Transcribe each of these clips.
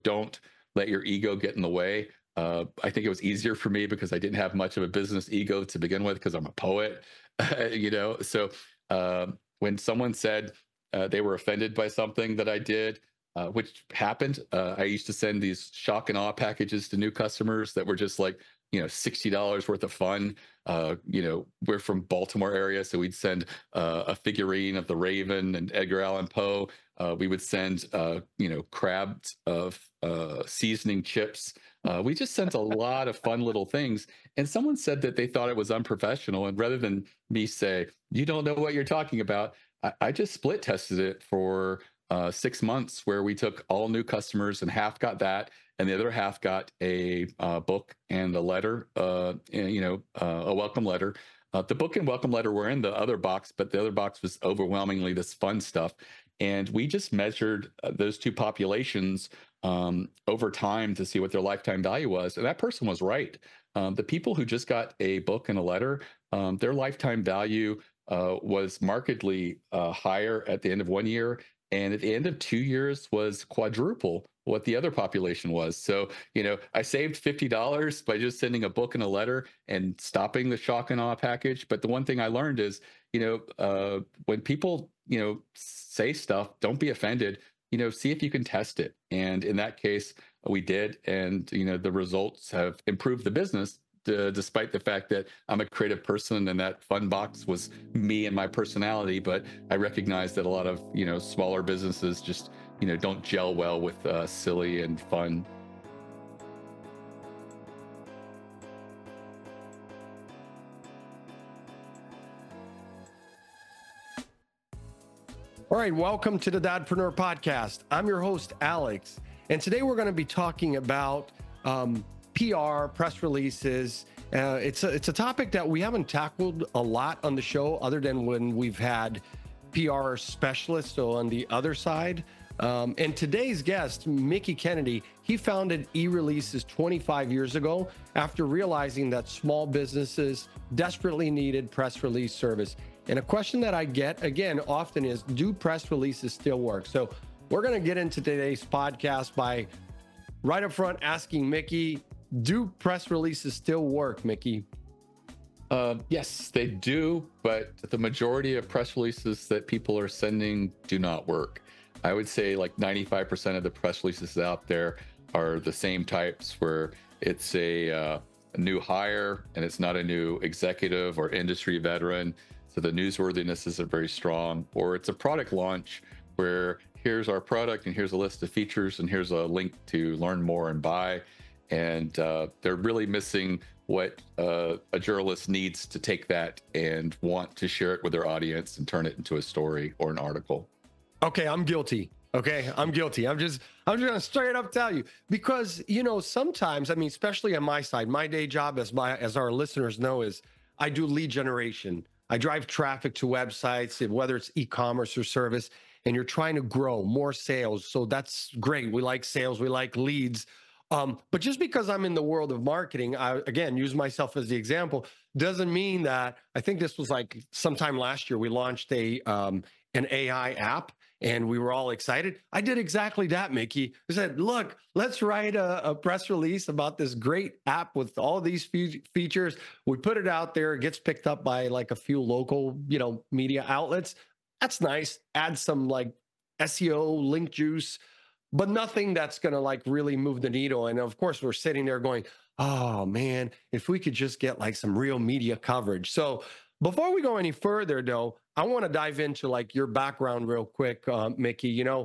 don't let your ego get in the way. I think it was easier for me because I didn't have much of a business ego to begin with because I'm a poet, So when someone said they were offended by something that I did, which happened, I used to send these shock and awe packages to new customers that were just like, $60 worth of fun. We're from Baltimore area, so we'd send a figurine of the Raven and Edgar Allan Poe. We would send, crabs of seasoning chips. We just sent a lot of fun little things. And someone said that they thought it was unprofessional. And rather than me say, you don't know what you're talking about, I just split tested it for 6 months, where we took all new customers and half got that, and the other half got a book and a letter, a welcome letter. The book and welcome letter were in the other box, but the other box was overwhelmingly this fun stuff. And we just measured those two populations over time to see what their lifetime value was. And that person was right. The people who just got a book and a letter, their lifetime value was markedly higher at the end of 1 year. And at the end of 2 years was quadruple what the other population was. So, I saved $50 by just sending a book and a letter and stopping the shock and awe package. But the one thing I learned is, when people, say stuff, don't be offended, see if you can test it. And in that case, we did. And, the results have improved the business. Despite the fact that I'm a creative person and that fun box was me and my personality, but I recognize that a lot of smaller businesses just don't gel well with silly and fun. All right, welcome to the Dadpreneur Podcast. I'm your host, Alex, and today we're going to be talking about PR, press releases. It's a topic that we haven't tackled a lot on the show, other than when we've had PR specialists on the other side. And today's guest, Mickey Kennedy, he founded eReleases 25 years ago after realizing that small businesses desperately needed press release service. And a question that I get, again, often is, do press releases still work? So we're going to get into today's podcast by right up front asking Mickey, do press releases still work, Mickey? Yes, they do, but the majority of press releases that people are sending do not work. I would say like 95% of the press releases out there are the same types, where it's a new hire and it's not a new executive or industry veteran. So the newsworthiness isn't very strong, or it's a product launch where here's our product and here's a list of features and here's a link to learn more and buy. And they're really missing what a journalist needs to take that and want to share it with their audience and turn it into a story or an article. Okay, I'm guilty. Okay, I'm guilty. I'm just gonna straight up tell you, because sometimes, I mean, especially on my side, my day job, as our listeners know, is I do lead generation. I drive traffic to websites, whether it's e-commerce or service, and you're trying to grow more sales. So that's great. We like sales, we like leads. But just because I'm in the world of marketing, I, again, use myself as the example, doesn't mean that. I think this was like sometime last year, we launched an AI app, and we were all excited. I did exactly that, Mickey. I said, look, let's write a press release about this great app with all these features. We put it out there. It gets picked up by like a few local, media outlets. That's nice. Add some like SEO, link juice, but nothing that's going to like really move the needle. And of course, we're sitting there going, oh man, if we could just get like some real media coverage. So before we go any further, though, I want to dive into like your background real quick, Mickey.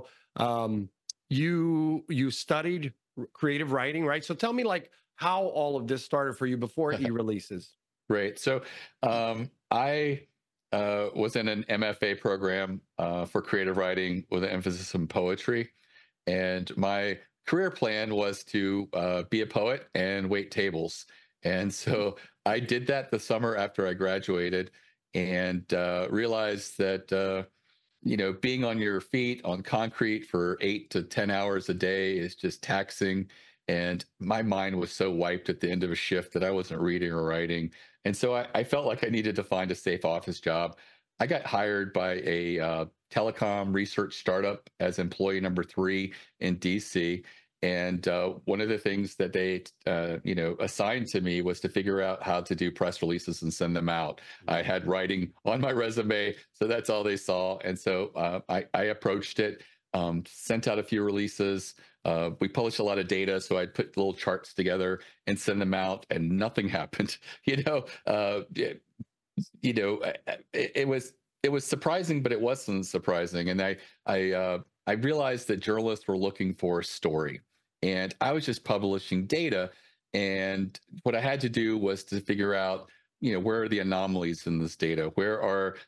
You studied creative writing, right? So tell me like how all of this started for you before eReleases. Right. So I was in an MFA program for creative writing with an emphasis on poetry. And my career plan was to be a poet and wait tables. And so I did that the summer after I graduated, and realized that, being on your feet on concrete for 8 to 10 hours a day is just taxing. And my mind was so wiped at the end of a shift that I wasn't reading or writing. And so I felt like I needed to find a safe office job. I got hired by a telecom research startup as employee number 3 in DC. And one of the things that they, assigned to me was to figure out how to do press releases and send them out. I had writing on my resume, so that's all they saw. And so I approached it, sent out a few releases. We published a lot of data, so I'd put little charts together and send them out, and nothing happened. It was surprising, but it wasn't surprising. And I realized that journalists were looking for a story, and I was just publishing data. And what I had to do was to figure out, where are the anomalies in this data? Where are,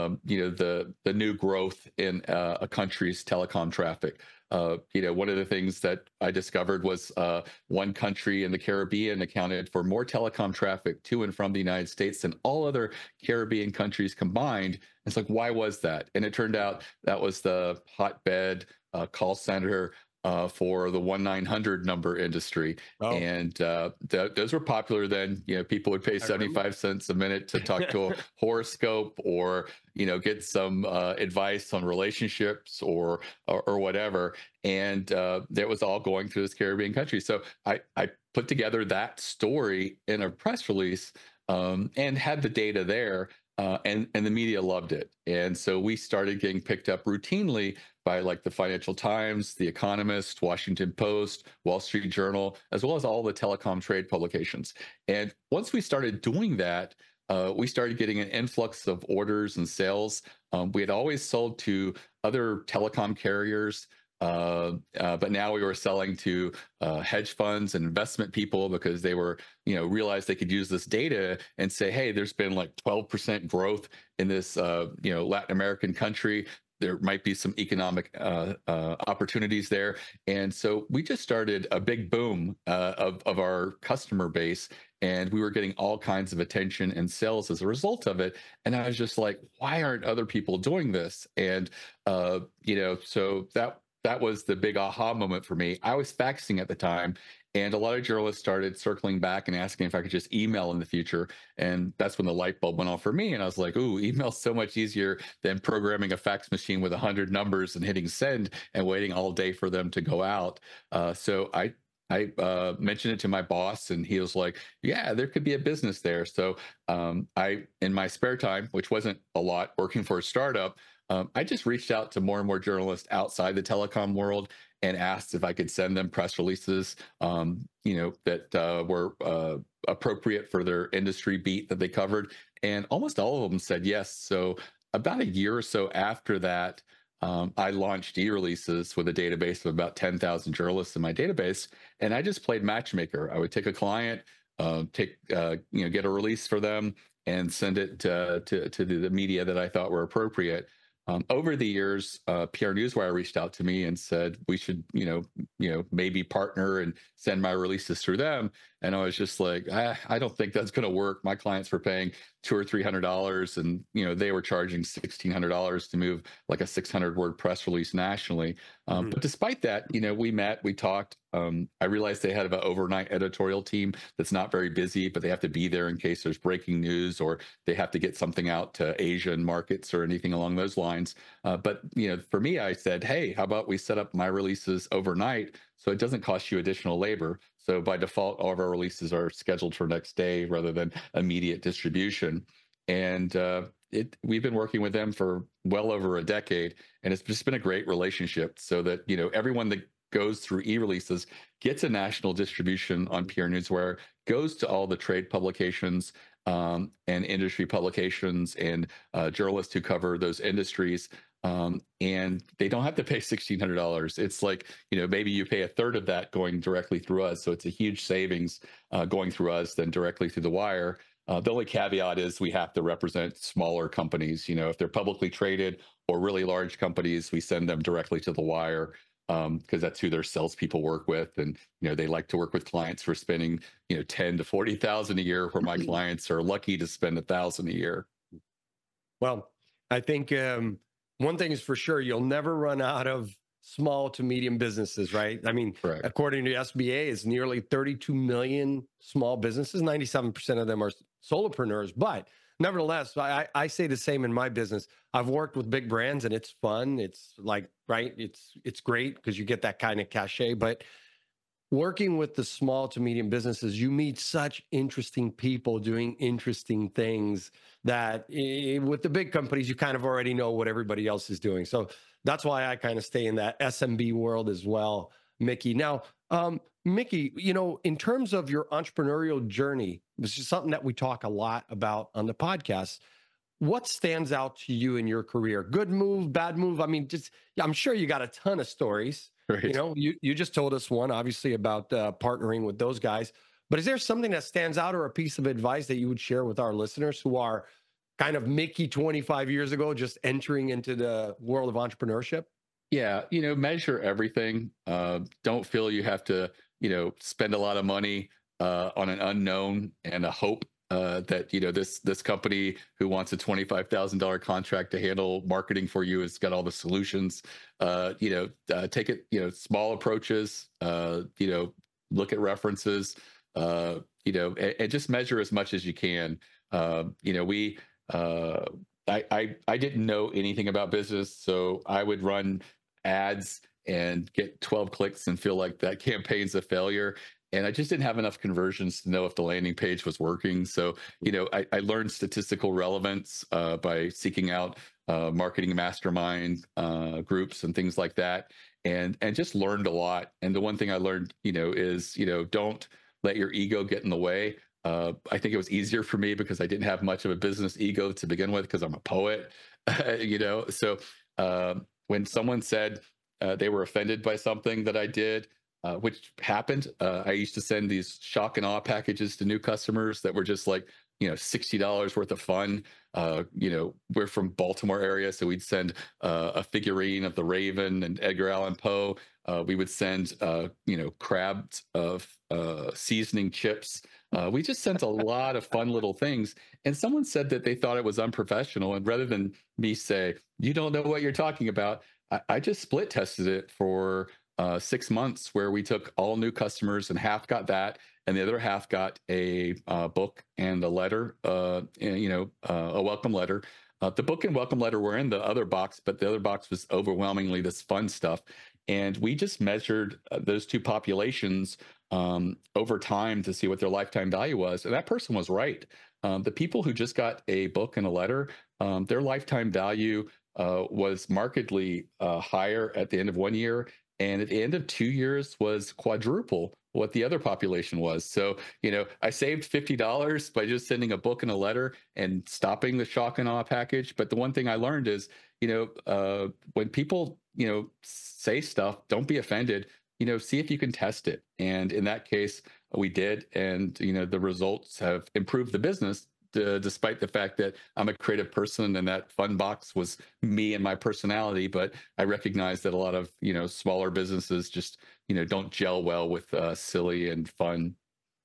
the new growth in a country's telecom traffic? One of the things that I discovered was one country in the Caribbean accounted for more telecom traffic to and from the United States than all other Caribbean countries combined. It's like, why was that? And it turned out that was the hotbed call center for the 1-900 number industry. Oh, And those were popular then. People would pay I remember. 75 cents a minute to talk to a horoscope, or get some advice on relationships, or whatever. And that was all going through this Caribbean country. So I put together that story in a press release, and had the data there. And the media loved it. And so we started getting picked up routinely by like the Financial Times, The Economist, Washington Post, Wall Street Journal, as well as all the telecom trade publications. And once we started doing that, we started getting an influx of orders and sales. We had always sold to other telecom carriers, but now we were selling to hedge funds and investment people, because they were, realized they could use this data and say, hey, there's been like 12% growth in this, Latin American country. There might be some economic opportunities there. And so we just started a big boom of our customer base, and we were getting all kinds of attention and sales as a result of it. And I was just like, why aren't other people doing this? And, so that was the big aha moment for me. I was faxing at the time, and a lot of journalists started circling back and asking if I could just email in the future. And that's when the light bulb went on for me. And I was like, ooh, email's so much easier than programming a fax machine with 100 numbers and hitting send and waiting all day for them to go out. So I mentioned it to my boss, and he was like, yeah, there could be a business there. So in my spare time, which wasn't a lot, working for a startup, I just reached out to more and more journalists outside the telecom world and asked if I could send them press releases, that were appropriate for their industry beat that they covered. And almost all of them said yes. So about a year or so after that, I launched e-releases with a database of about 10,000 journalists in my database, and I just played matchmaker. I would take a client, get a release for them, and send it to the media that I thought were appropriate. Over the years, PR Newswire reached out to me and said we should, maybe partner and send my releases through them. And I was just like, I don't think that's going to work. My clients were paying $200 or $300, and they were charging $1,600 to move like a 600-word press release nationally. But despite that, we met, we talked. I realized they had an overnight editorial team that's not very busy, but they have to be there in case there's breaking news, or they have to get something out to Asian markets or anything along those lines. But for me, I said, hey, how about we set up my releases overnight so it doesn't cost you additional labor? So by default, all of our releases are scheduled for next day rather than immediate distribution. And we've been working with them for well over a decade, and it's just been a great relationship, so that everyone that goes through e-releases gets a national distribution on PR Newswire, goes to all the trade publications and industry publications and journalists who cover those industries. And they don't have to pay $1,600. It's like, maybe you pay a third of that going directly through us. So it's a huge savings going through us than directly through the wire. The only caveat is we have to represent smaller companies. If they're publicly traded or really large companies, we send them directly to the wire, because that's who their salespeople work with. And, they like to work with clients for spending, 10 to 40,000 a year, where my clients are lucky to spend 1,000 a year. Well, I think one thing is for sure, you'll never run out of small to medium businesses, right? I mean, Correct. according to SBA, it's nearly 32 million small businesses. 97% of them are solopreneurs, but nevertheless, I say the same in my business. I've worked with big brands, and it's fun. It's like, right, it's great because you get that kind of cachet. But working with the small to medium businesses, you meet such interesting people doing interesting things that with the big companies, you kind of already know what everybody else is doing. So that's why I kind of stay in that SMB world as well, Mickey. Now, Mickey, in terms of your entrepreneurial journey, this is something that we talk a lot about on the podcast. What stands out to you in your career? Good move, bad move? I mean, just I'm sure you got a ton of stories. Right. You just told us one, obviously, about partnering with those guys. But is there something that stands out or a piece of advice that you would share with our listeners who are kind of Mickey 25 years ago, just entering into the world of entrepreneurship? Yeah, measure everything. Don't feel you have to, spend a lot of money on an unknown and a hope that this company who wants a $25,000 contract to handle marketing for you has got all the solutions. Take it, small approaches. Look at references. And just measure as much as you can. We. I didn't know anything about business, so I would run ads and get 12 clicks and feel like that campaign's a failure. And I just didn't have enough conversions to know if the landing page was working. So, I learned statistical relevance by seeking out marketing mastermind groups and things like that, and just learned a lot. And the one thing I learned, is don't let your ego get in the way. I think it was easier for me because I didn't have much of a business ego to begin with because I'm a poet, So when someone said they were offended by something that I did, which happened, I used to send these shock and awe packages to new customers that were just like, $60 worth of fun. We're from Baltimore area, so we'd send a figurine of the Raven and Edgar Allan Poe. We would send, crabs of seasoning chips. We just sent a lot of fun little things. And someone said that they thought it was unprofessional. And rather than me say, you don't know what you're talking about, I just split tested it for 6 months where we took all new customers and half got that. And the other half got a book and a letter, a welcome letter. The book and welcome letter were in the other box, but the other box was overwhelmingly this fun stuff. And we just measured those two populations over time to see what their lifetime value was. And that person was right. The people who just got a book and a letter, their lifetime value was markedly higher at the end of 1 year. And at the end of 2 years was quadruple what the other population was. So, I saved $50 by just sending a book and a letter and stopping the shock and awe package. But the one thing I learned is, when people, say stuff, don't be offended, see if you can test it. And in that case, we did. And, the results have improved the business. Despite the fact that I'm a creative person and that fun box was me and my personality, but I recognize that a lot of smaller businesses just don't gel well with silly and fun.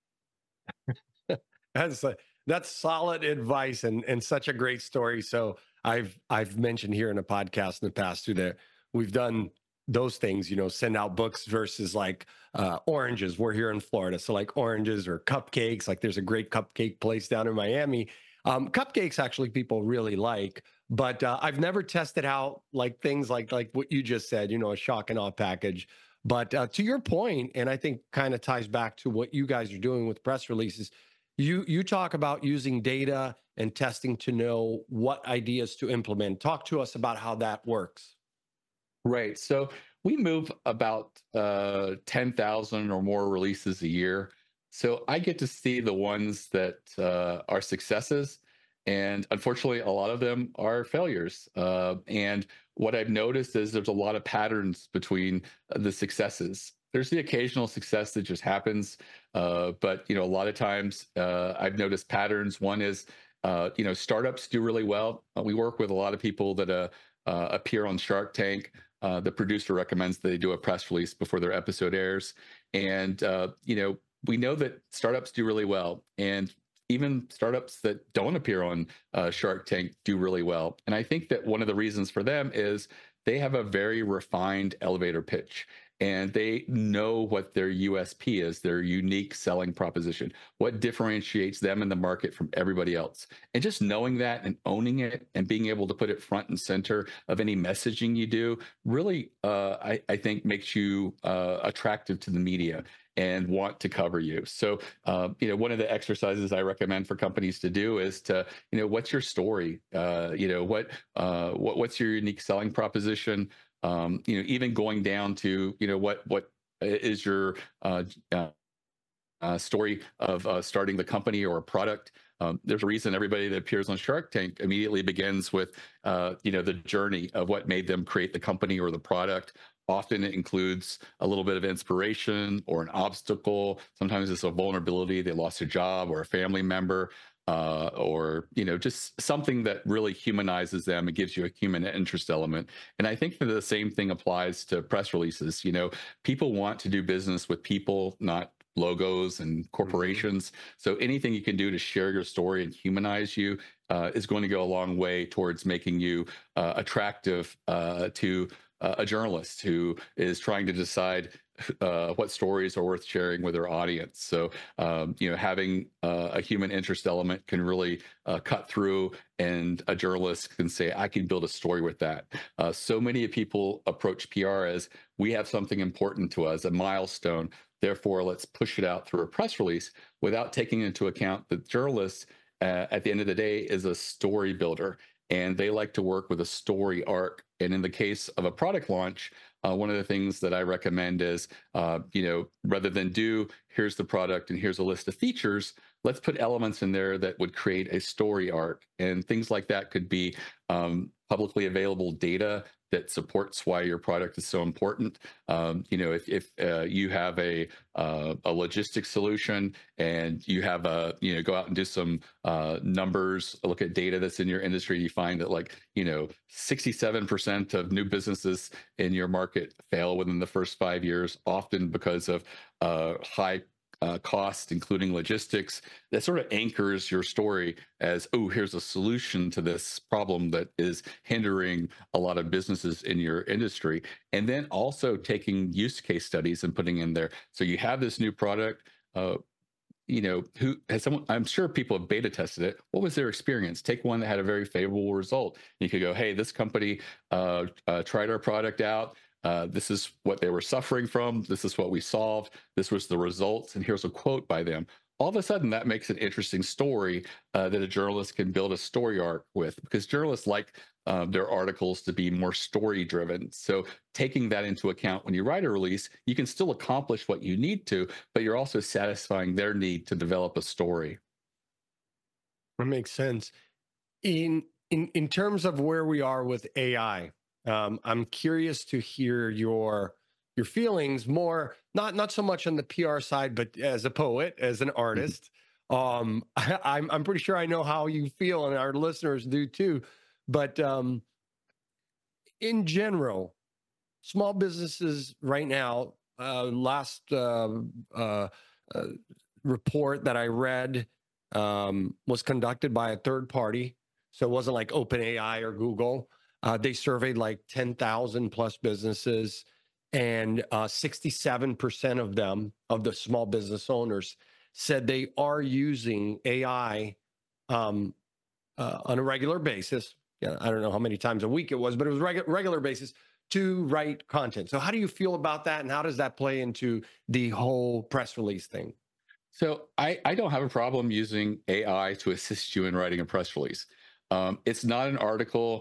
That's that's solid advice and such a great story. So I've mentioned here in a podcast in the past too that we've done those things, send out books versus like oranges. We're here in Florida, so like oranges or cupcakes. Like there's a great cupcake place down in Miami. Cupcakes actually people really like, but I've never tested out like things like what you just said. A shock and awe package. But to your point, and I think kind of ties back to what you guys are doing with press releases. You talk about using data and testing to know what ideas to implement. Talk to us about how that works. Right. So we move about 10,000 or more releases a year. So I get to see the ones that are successes. And unfortunately, a lot of them are failures. And what I've noticed is there's a lot of patterns between the successes. There's the occasional success that just happens. But, a lot of times I've noticed patterns. One is, startups do really well. We work with a lot of people that appear on Shark Tank. The producer recommends they do a press release before their episode airs. And, we know that startups do really well. And even startups that don't appear on Shark Tank do really well. And I think that one of the reasons for them is they have a very refined elevator pitch and they know what their USP is, their unique selling proposition, what differentiates them in the market from everybody else. And just knowing that and owning it and being able to put it front and center of any messaging you do really, I think, makes you attractive to the media. and want to cover you. So, one of the exercises I recommend for companies to do is to, what's your story? What's your unique selling proposition? Even going down to, what is your story of starting the company or a product. There's a reason everybody that appears on Shark Tank immediately begins with, the journey of what made them create the company or the product. Often it includes a little bit of inspiration or an obstacle. Sometimes it's a vulnerability. They lost a job or a family member, or just something that really humanizes them and gives you a human interest element. And I think that the same thing applies to press releases. People want to do business with people, not logos and corporations. So anything you can do to share your story and humanize you is going to go a long way towards making you attractive to a journalist who is trying to decide what stories are worth sharing with their audience. So, having a human interest element can really cut through, and a journalist can say, I can build a story with that. So many people approach PR as, we have something important to us, a milestone. Therefore, let's push it out through a press release without taking into account that journalists, at the end of the day, is a story builder, and they like to work with a story arc. And in the case of a product launch, one of the things that I recommend is, rather than here's the product and here's a list of features, let's put elements in there that would create a story arc. And things like that could be publicly available data that supports why your product is so important. If you have a logistics solution and you have go out and do some numbers, look at data that's in your industry, you find that 67% of new businesses in your market fail within the first 5 years, often because of high cost, including logistics. That sort of anchors your story as, oh, here's a solution to this problem that is hindering a lot of businesses in your industry. And then also taking use case studies and putting in there. So you have this new product. Who has someone, I'm sure people have beta tested it. What was their experience? Take one that had a very favorable result. You could go, hey, this company tried our product out. This is what they were suffering from. This is what we solved. This was the results. And here's a quote by them. All of a sudden, that makes an interesting story that a journalist can build a story arc with, because journalists like their articles to be more story driven. So taking that into account when you write a release, you can still accomplish what you need to, but you're also satisfying their need to develop a story. That makes sense. In terms of where we are with AI, I'm curious to hear your feelings more, not so much on the PR side, but as a poet, as an artist. I'm pretty sure I know how you feel, and our listeners do too. But in general, small businesses right now, last report that I read was conducted by a third party. So it wasn't like OpenAI or Google. They surveyed like 10,000 plus businesses, and 67% of them, of the small business owners, said they are using AI on a regular basis. Yeah, I don't know how many times a week it was, but it was regular basis to write content. So how do you feel about that, and how does that play into the whole press release thing? So I don't have a problem using AI to assist you in writing a press release. It's not an article,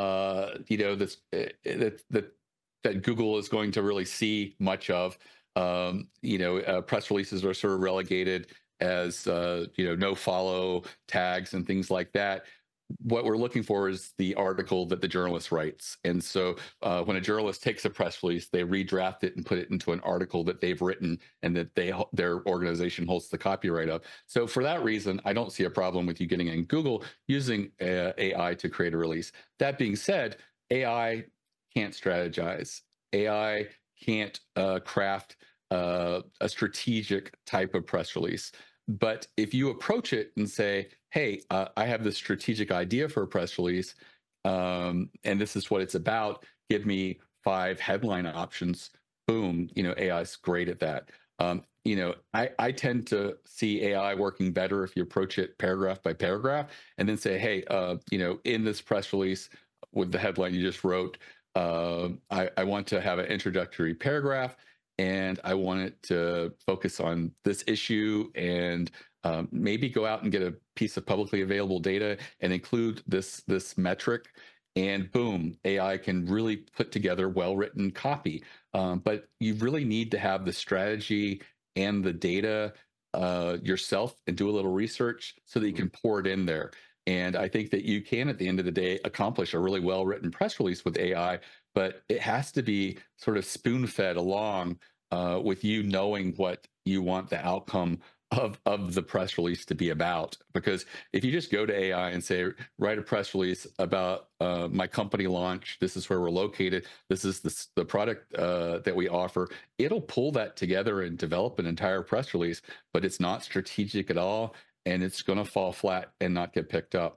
that Google is going to really see much of. Press releases are sort of relegated as no follow tags and things like that. What we're looking for is the article that the journalist writes. And so when a journalist takes a press release, they redraft it and put it into an article that they've written and that their organization holds the copyright of. So for that reason, I don't see a problem with you getting in Google using AI to create a release. That being said, AI can't strategize. AI can't craft a strategic type of press release. But if you approach it and say, hey, I have this strategic idea for a press release, and this is what it's about, give me 5 headline options, boom, AI is great at that. I tend to see AI working better if you approach it paragraph by paragraph and then say, hey, in this press release with the headline you just wrote, I want to have an introductory paragraph. and I want it to focus on this issue and maybe go out and get a piece of publicly available data and include this metric. And boom, AI can really put together well-written copy. But you really need to have the strategy and the data yourself and do a little research so that you can pour it in there. And I think that you can, at the end of the day, accomplish a really well-written press release with AI, but it has to be sort of spoon-fed along with you knowing what you want the outcome of the press release to be about. Because if you just go to AI and say, write a press release about my company launch, this is where we're located, this is the product that we offer, it'll pull that together and develop an entire press release, but it's not strategic at all, and it's going to fall flat and not get picked up.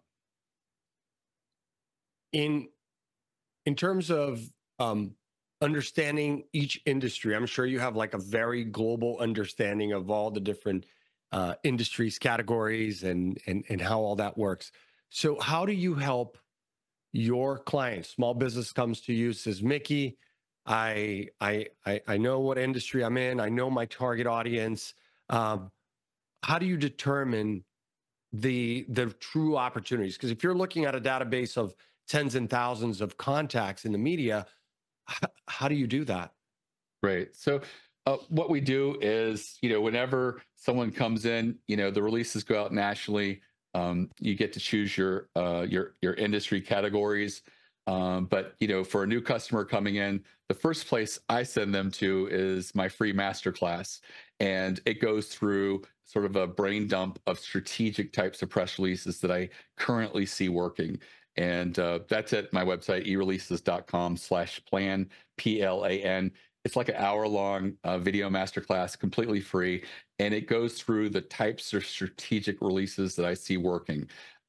In terms of understanding each industry, I'm sure you have like a very global understanding of all the different industries, categories, and how all that works. So how do you help your clients? Small business comes to you, says, Mickey, I know what industry I'm in. I know my target audience. How do you determine the true opportunities? Because if you're looking at a database of tens and thousands of contacts in the media, how do you do that? Right. So what we do is, whenever someone comes in, the releases go out nationally. You get to choose your industry categories. But for a new customer coming in, the first place I send them to is my free masterclass, and it goes through sort of a brain dump of strategic types of press releases that I currently see working. And that's at my website, ereleases.com/plan, PLAN. It's like an hour-long video masterclass, completely free, and it goes through the types of strategic releases that I see working.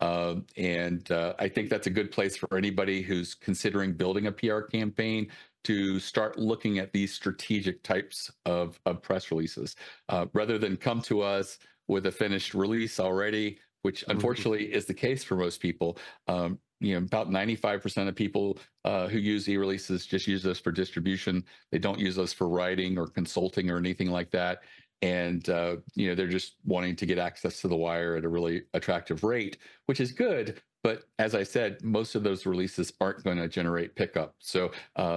And I think that's a good place for anybody who's considering building a PR campaign to start looking at these strategic types of press releases, rather than come to us with a finished release already, which unfortunately is the case for most people. About 95% of people who use e-releases just use us for distribution. They don't use us for writing or consulting or anything like that. And they're just wanting to get access to the wire at a really attractive rate, which is good. But as I said, most of those releases aren't going to generate pickup. So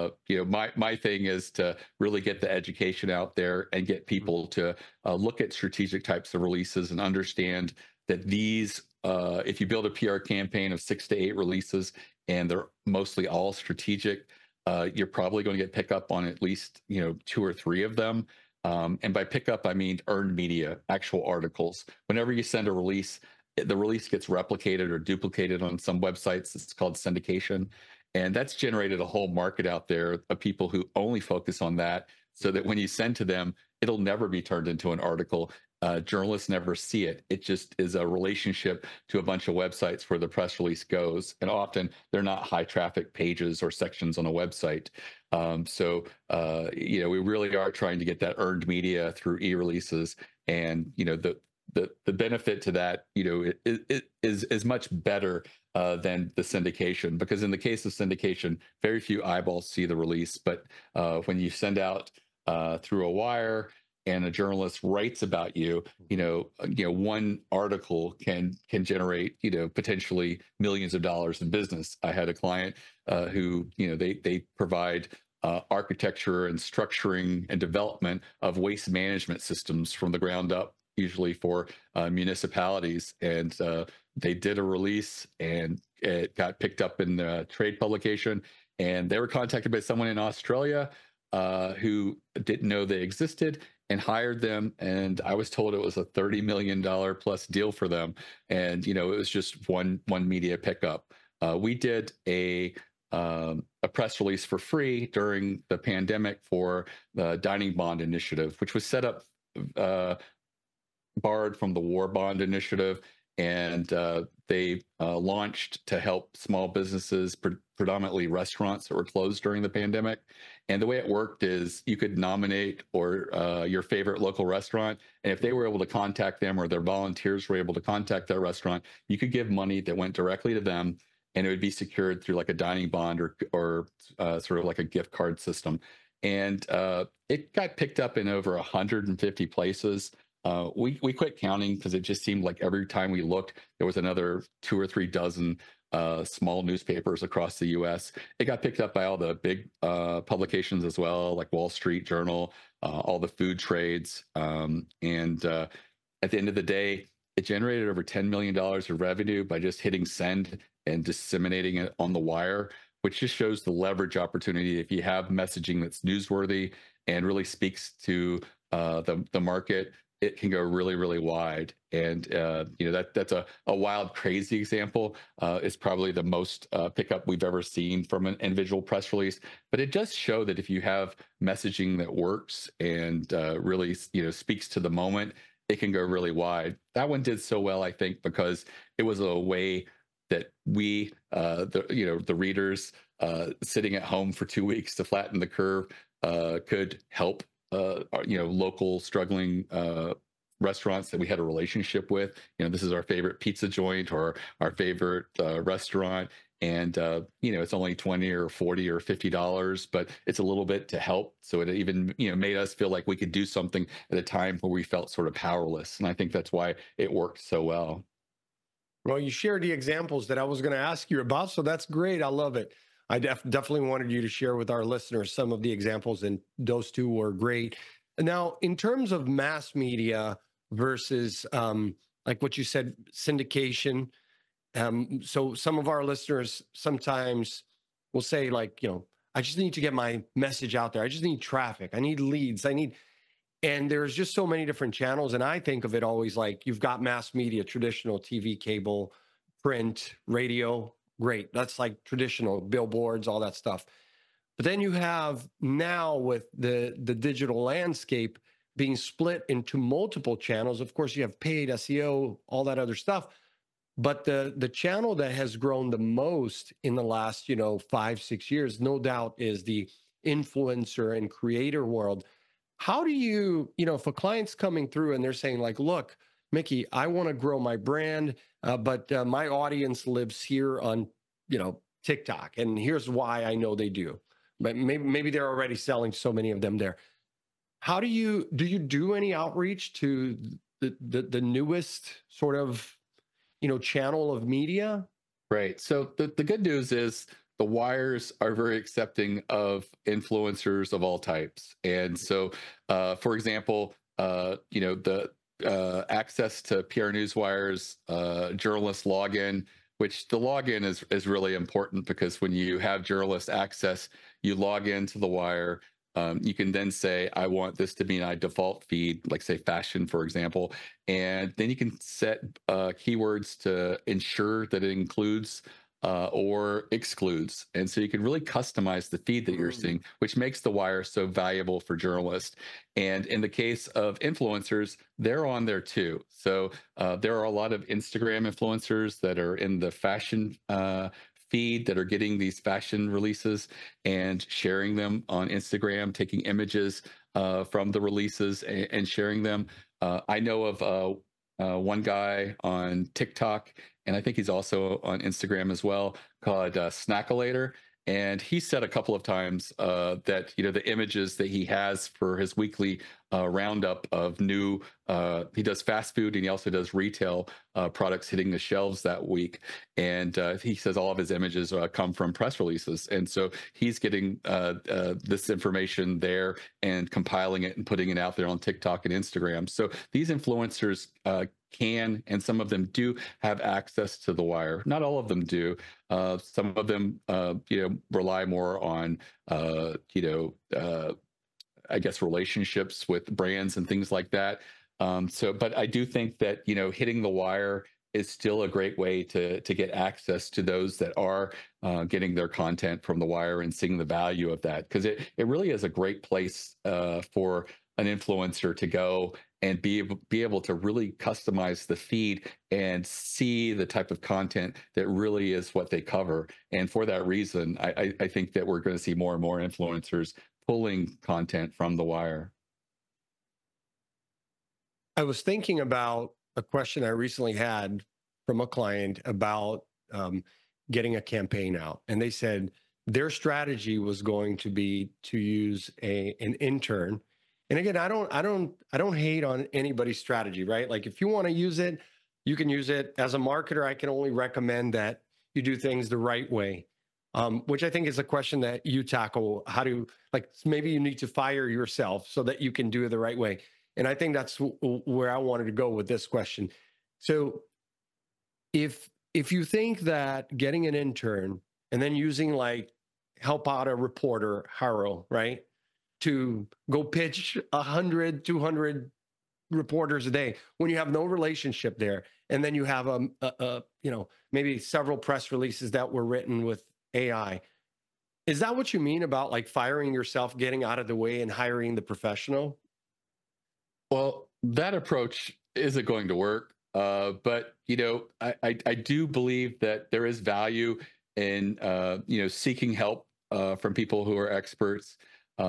my thing is to really get the education out there and get people to look at strategic types of releases and understand that these, if you build a PR campaign of 6 to 8 releases and they're mostly all strategic, you're probably going to get pickup on at least 2 or 3 of them. And by pickup, I mean earned media, actual articles. Whenever you send a release, the release gets replicated or duplicated on some websites. It's called syndication. And that's generated a whole market out there of people who only focus on that, so that when you send to them, it'll never be turned into an article. Journalists never see it. It just is a relationship to a bunch of websites where the press release goes. And often they're not high traffic pages or sections on a website. We really are trying to get that earned media through e-releases. And, the benefit to that, it is much better than the syndication, because in the case of syndication, very few eyeballs see the release. But when you send out through a wire and a journalist writes about you, one article can generate, potentially millions of dollars in business. I had a client who, they provide architecture and structuring and development of waste management systems from the ground up, usually for municipalities. And they did a release and it got picked up in the trade publication. And they were contacted by someone in Australia who didn't know they existed and hired them. And I was told it was a $30 million plus deal for them. And, it was just one media pickup. We did a press release for free during the pandemic for the Dining Bond Initiative, which was set up, borrowed from the War Bond Initiative. And they launched to help small businesses, predominantly restaurants that were closed during the pandemic. And the way it worked is you could nominate your favorite local restaurant. And if they were able to contact them, or their volunteers were able to contact their restaurant, you could give money that went directly to them, and it would be secured through like a dining bond or sort of like a gift card system. and it got picked up in over 150 places. We quit counting because it just seemed like every time we looked, there was another 2 or 3 dozen small newspapers across the U.S. It got picked up by all the big publications as well, like Wall Street Journal, all the food trades, and at the end of the day, it generated over $10 million of revenue by just hitting send and disseminating it on the wire, which just shows the leverage opportunity. If you have messaging that's newsworthy and really speaks to the market, it can go really, really wide. And that's a wild, crazy example. It's probably the most pickup we've ever seen from an individual press release. But it does show that if you have messaging that works and really speaks to the moment, it can go really wide. That one did so well, I think, because it was a way that we, the readers, sitting at home for 2 weeks to flatten the curve, could help, local struggling restaurants that we had a relationship with. This is our favorite pizza joint or our favorite restaurant, and it's only 20 or 40 or $50, but it's a little bit to help. So it even made us feel like we could do something at a time where we felt sort of powerless, and I think that's why it worked so well. Well, you shared the examples that I was going to ask you about, so that's great. I love it. I definitely wanted you to share with our listeners some of the examples, and those two were great. Now, in terms of mass media versus, like what you said, syndication. So some of our listeners sometimes will say, like, I just need to get my message out there. I just need traffic. I need leads. And there's just so many different channels. And I think of it always like you've got mass media, traditional TV, cable, print, radio. Great. That's like traditional billboards, all that stuff. But then you have now with the digital landscape being split into multiple channels. Of course, you have paid SEO, all that other stuff. But the channel that has grown the most in the last 5-6 years, no doubt, is the influencer and creator world. How do you, if a client's coming through and they're saying like, look, Mickey, I want to grow my brand, but my audience lives here on, TikTok, and here's why I know they do. But maybe they're already selling so many of them there. How do you do any outreach to the newest sort of channel of media? Right. So the good news is the wires are very accepting of influencers of all types. And so, for example, the access to PR Newswire's journalist login, which the login is really important because when you have journalist access, you log into the wire. You can then say, I want this to be my default feed, like say fashion, for example. And then you can set keywords to ensure that it includes or excludes. And so you can really customize the feed that you're seeing, which makes the wire so valuable for journalists. And in the case of influencers, they're on there too. So there are a lot of Instagram influencers that are in the fashion feed that are getting these fashion releases and sharing them on Instagram, taking images from the releases and sharing them. I know of one guy on TikTok, and I think he's also on Instagram as well, called Snackolator. And he said a couple of times that the images that he has for his weekly roundup of new, he does fast food and he also does retail products hitting the shelves that week. And he says all of his images come from press releases, and so he's getting this information there and compiling it and putting it out there on TikTok and Instagram. So these influencers can, and some of them do, have access to the wire. Not all of them do. Some of them, rely more on, I guess, relationships with brands and things like that. But I do think that hitting the wire is still a great way to get access to those that are getting their content from the wire and seeing the value of that, because it really is a great place for an influencer to go and be able to really customize the feed and see the type of content that really is what they cover. And for that reason, I think that we're going to see more and more influencers pulling content from the wire. I was thinking about a question I recently had from a client about getting a campaign out. And they said, their strategy was going to be to use an intern. And again, I don't hate on anybody's strategy, right? Like if you want to use it, you can use it. As a marketer, I can only recommend that you do things the right way. Which I think is a question that you tackle. How do, like, maybe you need to fire yourself so that you can do it the right way. And I think that's where I wanted to go with this question. So if you think that getting an intern and then using like help out a reporter, Haro, right, to go pitch 100, 200 reporters a day when you have no relationship there, and then you have maybe several press releases that were written with AI. Is that what you mean about like firing yourself, getting out of the way, and hiring the professional? Well, that approach isn't going to work. But I do believe that there is value in seeking help from people who are experts.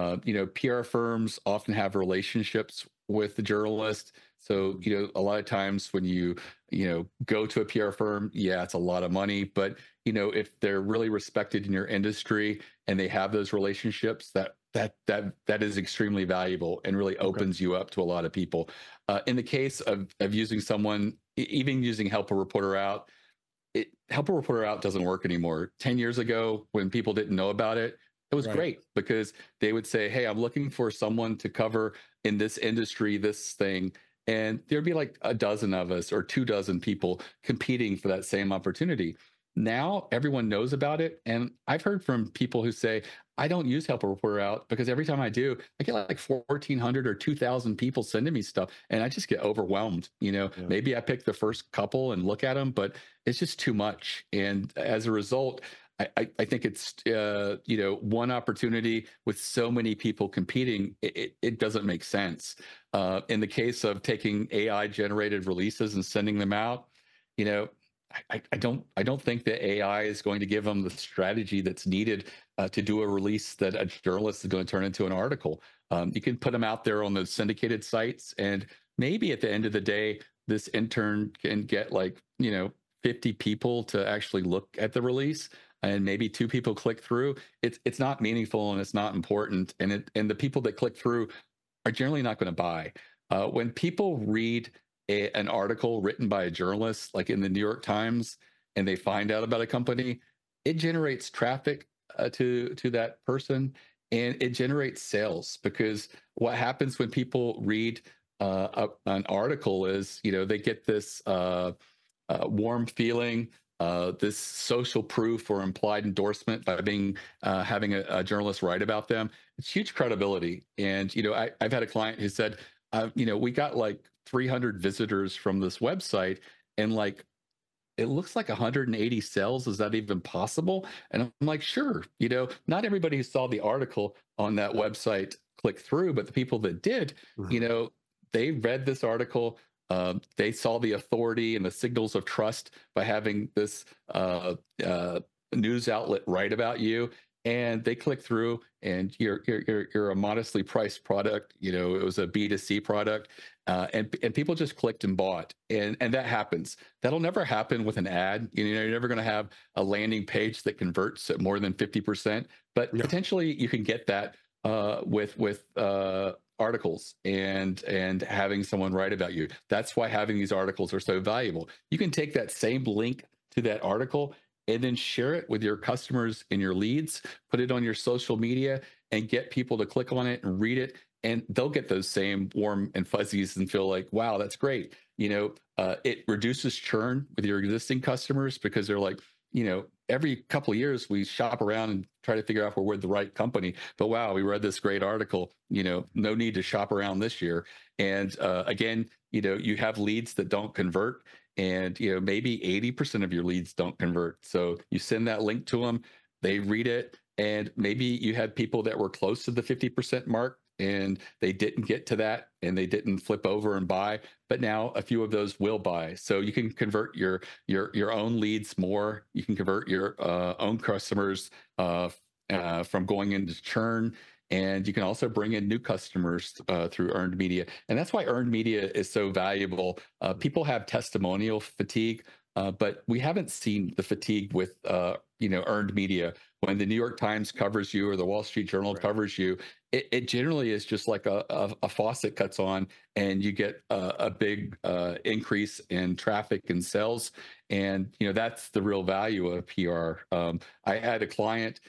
PR firms often have relationships with the journalist. So, a lot of times when you go to a PR firm, yeah, it's a lot of money. But, if they're really respected in your industry and they have those relationships, that is extremely valuable and really Okay. opens you up to a lot of people. In the case of using someone, even using Help a Reporter Out, Help a Reporter Out doesn't work anymore. 10 years ago, when people didn't know about it, it was Right. great because they would say, "Hey, I'm looking for someone to cover in this industry, this thing." And there'd be like a dozen of us or 2 dozen people competing for that same opportunity. Now everyone knows about it. And I've heard from people who say, I don't use Help a Reporter Out because every time I do, I get like 1,400 or 2,000 people sending me stuff. And I just get overwhelmed. Yeah. Maybe I pick the first couple and look at them, but it's just too much. And as a result, I think it's one opportunity with so many people competing, it doesn't make sense. In the case of taking AI generated releases and sending them out, you know, I don't think that AI is going to give them the strategy that's needed to do a release that a journalist is going to turn into an article. You can put them out there on those syndicated sites, and maybe at the end of the day, this intern can get 50 people to actually look at the release and maybe 2 people click through. It's not meaningful and it's not important, and the people that click through are generally not going to buy. When people read an article written by a journalist, like in the New York Times, and they find out about a company, it generates traffic to that person, and it generates sales. Because what happens when people read an article is, they get this warm feeling, this social proof or implied endorsement by being having a journalist write about them. It's huge credibility. And I've had a client who said, we got like 300 visitors from this website, and like it looks like 180 sales. Is that even possible? And I'm like, sure. Not everybody who saw the article on that website clicked through, but the people that did, you Mhm. know, they read this article. They saw the authority and the signals of trust by having this uh, news outlet write about you, and they click through. And you're a modestly priced product. It was a B2C product, and people just clicked and bought, and that happens. That'll never happen with an ad. You're never going to have a landing page that converts at more than 50%, but Yeah. potentially you can get that with articles and having someone write about you. That's why having these articles are so valuable. You can take that same link to that article and then share it with your customers and your leads, put it on your social media, and get people to click on it and read it, and they'll get those same warm and fuzzies and feel like, wow, that's great. It reduces churn with your existing customers because they're like, every couple of years we shop around and try to figure out if we're with the right company. But wow, we read this great article. No need to shop around this year. And again, you have leads that don't convert, and maybe 80% of your leads don't convert. So you send that link to them, they read it, and maybe you had people that were close to the 50% mark and they didn't get to that and they didn't flip over and buy, but now a few of those will buy. So you can convert your own leads more. You can convert your own customers from going into churn, and you can also bring in new customers through earned media. And that's why earned media is so valuable. People have testimonial fatigue, but we haven't seen the fatigue with earned media. when the New York Times covers you or the Wall Street Journal Right. covers you, it generally is just like a faucet cuts on and you get a big increase in traffic and sales. And, that's the real value of PR. I had a client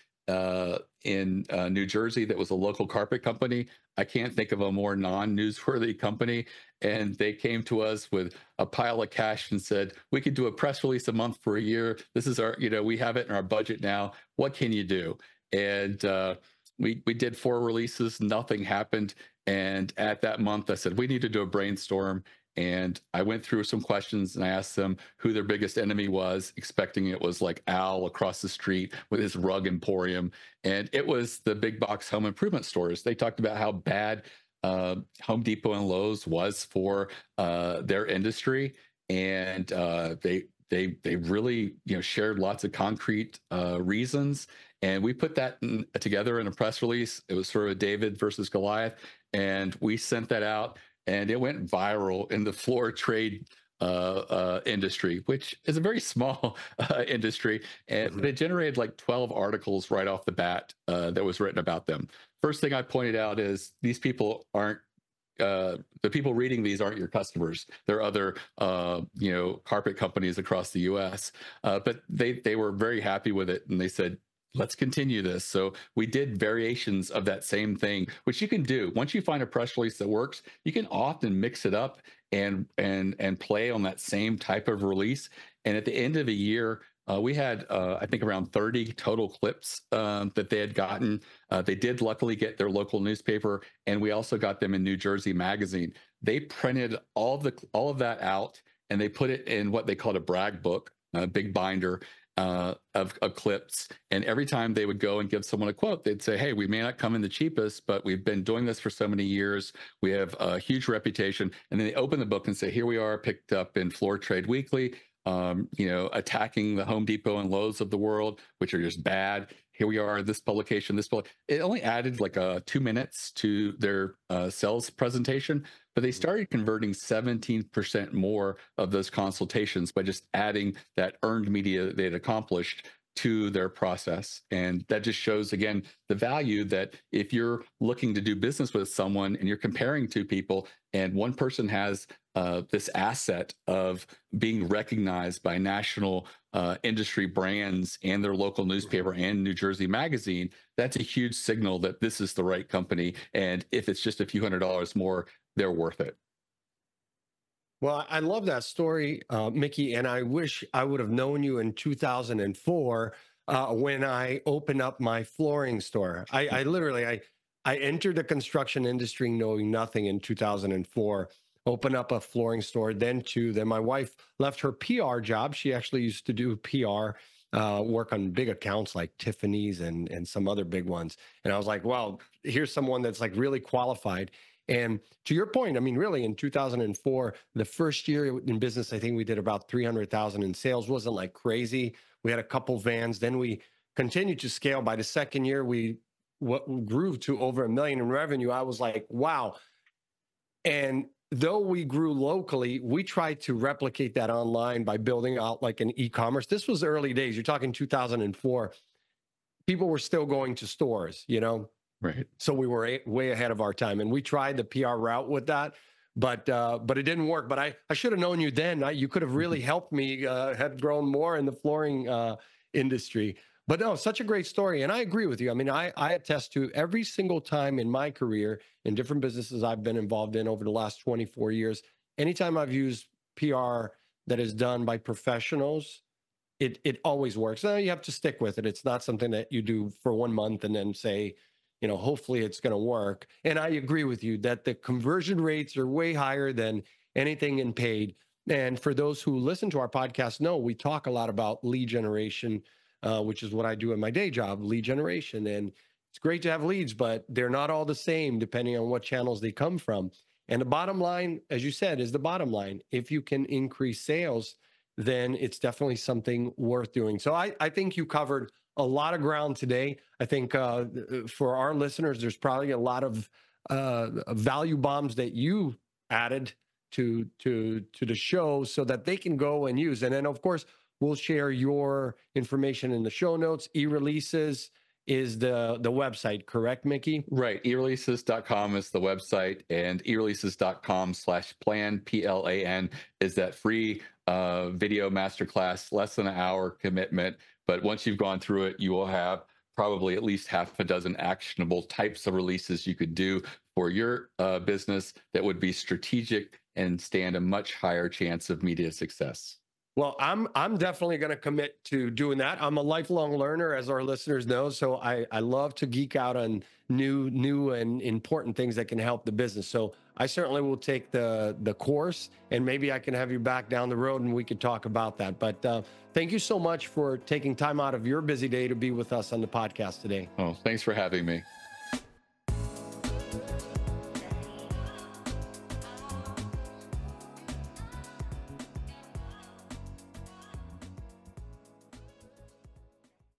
in New Jersey that was a local carpet company. I can't think of a more non-newsworthy company. And they came to us with a pile of cash and said, we could do a press release a month for a year. This is our, we have it in our budget now. What can you do? And we did 4 releases, nothing happened. And at that month, I said, we need to do a brainstorm. And I went through some questions and I asked them who their biggest enemy was, expecting it was like Al across the street with his rug emporium. And it was the big box home improvement stores. They talked about how bad Home Depot and Lowe's was for their industry. And they really shared lots of concrete reasons. And we put that together in a press release. It was sort of David versus Goliath. And we sent that out and it went viral in the floor trade industry, which is a very small industry. And Mhm. it generated like 12 articles right off the bat that was written about them. First thing I pointed out is these people aren't the people reading these aren't your customers. They're other, carpet companies across the U.S. But they were very happy with it, and they said, "Let's continue this." So we did variations of that same thing, which you can do once you find a press release that works. You can often mix it up and play on that same type of release. And at the end of a year, we had, I think, around 30 total clips that they had gotten. They did luckily get their local newspaper, and we also got them in New Jersey Magazine. They printed all of that out, and they put it in what they called a brag book, a big binder of clips. And every time they would go and give someone a quote, they'd say, "Hey, we may not come in the cheapest, but we've been doing this for so many years. We have a huge reputation." And then they open the book and say, "Here we are, picked up in Floor Trade Weekly." Attacking the Home Depot and Lowe's of the world, which are just bad. Here we are, this publication, it only added like 2 minutes to their sales presentation, but they started converting 17% more of those consultations by just adding that earned media they had accomplished to their process. And that just shows, again, the value that if you're looking to do business with someone and you're comparing two people, and one person has this asset of being recognized by national industry brands and their local newspaper and New Jersey Magazine, that's a huge signal that this is the right company. And if it's just a few $100s more, they're worth it. Well, I love that story, Mickey, and I wish I would have known you in 2004 when I opened up my flooring store. I literally, I entered the construction industry knowing nothing in 2004. Opened up a flooring store, then two. Then my wife left her PR job. She actually used to do PR, work on big accounts like Tiffany's and some other big ones. And I was like, well, here's someone that's like really qualified. And to your point, I mean, really, in 2004, the first year in business, I think we did about 300,000 in sales. Wasn't like crazy. We had a couple vans. Then we continued to scale. By the second year, we grew to over $1 million in revenue. I was like, wow. And though we grew locally, we tried to replicate that online by building out like an e-commerce. This was early days. You're talking 2004. People were still going to stores, you know? Right. So we were way ahead of our time, and we tried the PR route with that, but it didn't work. But I should have known you then. You could have really helped me have grown more in the flooring industry. But no, such a great story, and I agree with you. I mean, I attest to every single time in my career in different businesses I've been involved in over the last 24 years. Anytime I've used PR that is done by professionals, it always works. Now you have to stick with it. It's not something that you do for 1 month and then say, hopefully it's going to work. And I agree with you that the conversion rates are way higher than anything in paid. And for those who listen to our podcast, know we talk a lot about lead generation, which is what I do in my day job, lead generation. And it's great to have leads, but they're not all the same depending on what channels they come from. And the bottom line, as you said, is the bottom line. If you can increase sales, then it's definitely something worth doing. So I think you covered a lot of ground today. I think for our listeners, there's probably a lot of value bombs that you added to the show so that they can go and use. And then, of course, We'll share your information in the show notes. eReleases is the website, correct, Mickey? Right. eReleases.com is the website, and eReleases.com/plan, PLAN, is that free video masterclass, less than an hour commitment. But once you've gone through it, you will have probably at least half a dozen actionable types of releases you could do for your business that would be strategic and stand a much higher chance of media success. Well, I'm definitely going to commit to doing that. I'm a lifelong learner, as our listeners know, so I love to geek out on new and important things that can help the business. So I certainly will take the course, and maybe I can have you back down the road and we could talk about that. But thank you so much for taking time out of your busy day to be with us on the podcast today. Oh, thanks for having me.